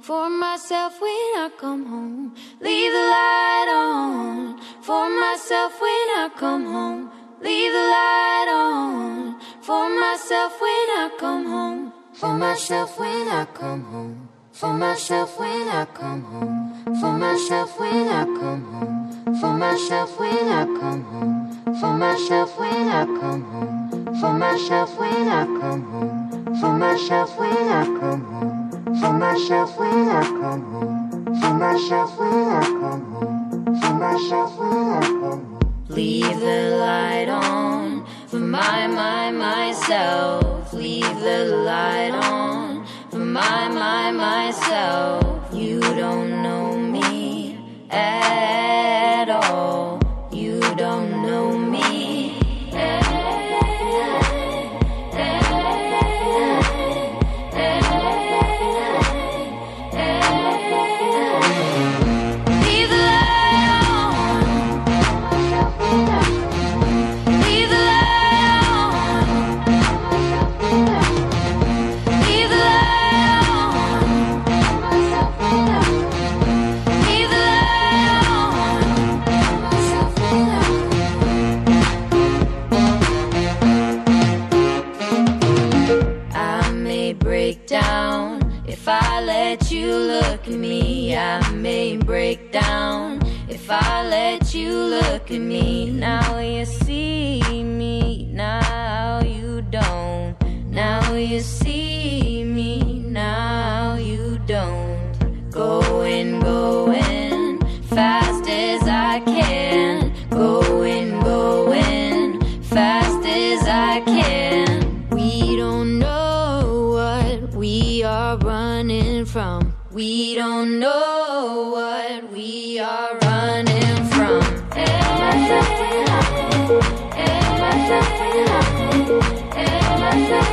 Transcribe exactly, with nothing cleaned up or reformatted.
for myself when I come home. Leave the light on for myself when I come home. Leave the light on for myself when I come home. For myself when I come home. For myself when I come home. For myself when I come home. For myself when I come home. For myself when I come home. For myself when I come home. For myself when I come home. For myself when I come home. For myself when I come home. For myself when I come home. Leave the light on for my, my, myself. Leave the light on for my, my, myself. You don't know me at all. You don't know me at all. If I let you look at me, I may break down. If I let you look at me, now you see me, now you don't. Now you see me, now you don't. Going, going, fast as I can. Going, going, fast as I can. We don't know what we are running from. We don't know what we are running from. Hey, hey, hey, hey, hey, hey.